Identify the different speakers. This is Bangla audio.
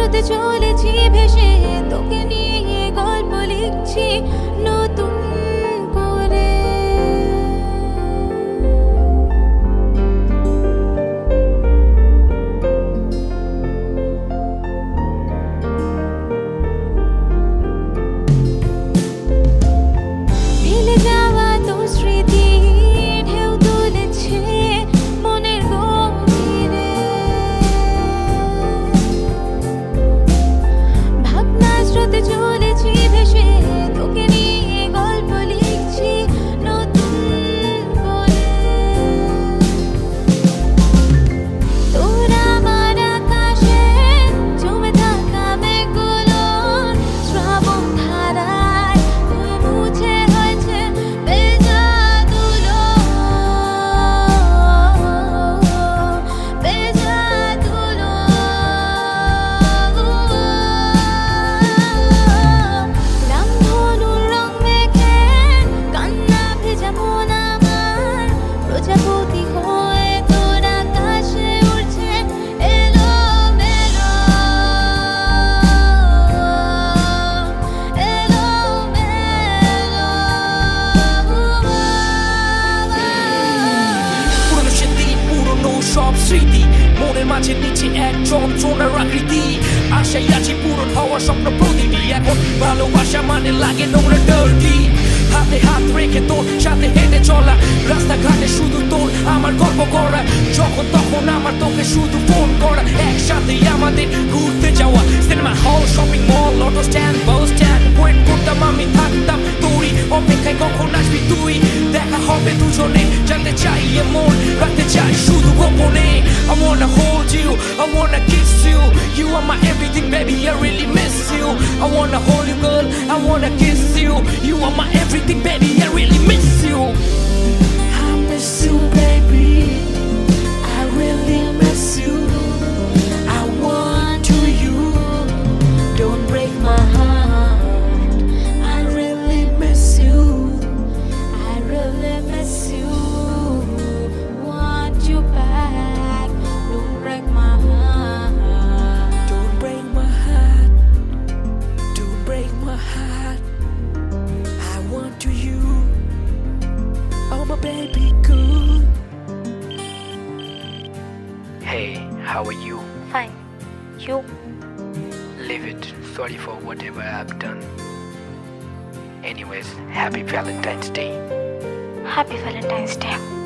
Speaker 1: স্রোতে চলেছি ভেসে, তোকে নিয়ে গল্প লিখছি নতুন করে। মিলে যাওয়া তো স্মৃতি ঢেউ তুলেছে মনের গভীরে, ভাবনার স্রোতে চলেছি ভেসে, তোকে নিয়ে গল্প লিখছি নতুন করে। তোর আমার আকাশে জমে থাকা মেঘগুলো শ্রাবণ ধারায় ধুয়ে মুছে হয়েছে ভেজা ধুলো, ভেজা ধুলো। রামধনুর রং মেখে কান্না ভেজা মন আমার, প্রজাপতি হয়ে তোর আকাশে উড়ছে এলোমেলো,
Speaker 2: পুরনো স্মৃতি, পুরনো সব স্মৃতি, মনের মাঝে নিচে এক যন্ত্রণার আকৃতি। আশাই আছি পূরণ হওয়ার স্বপ্ন প্রতিটি, এখন ভালোবাসা মানে লাগে নোংরা ডার্টি। হাতে হাত রেখে তোর সাথে হেঁটে চলা, রাস্তাঘাটে শুধু তোর আমার গল্প করা, যখন তখন আমার তোকে শুধু ফোন করা, একসাথে আমাদের ঘুরতে যাওয়া, cinema hall, shopping mall, auto stand, bus stand, wait করতাম আমি, থাকতাম তোরই অপেক্ষায় কখন আসবি তুই। দেখা হবে দুজনে, জানতে চাই এমন, রাখতে চাই শুধু গোপনে। I wanna hold you, I wanna kiss you, you are my everything baby, I really miss you. I wanna hold you girl, I wanna kiss you, you are my everything baby, I really miss you. I miss you baby, I really miss you. I want to you, don't break my heart. I really miss you,
Speaker 1: I really miss you, want you back, don't break my heart.
Speaker 2: don't break my heart, don't break my heart. I want to you, oh my baby girl. Hey, how are you?
Speaker 1: Fine, you?
Speaker 2: Leave it. Sorry for whatever I've done. Anyways, happy Valentine's Day.
Speaker 1: Happy Valentine's Day.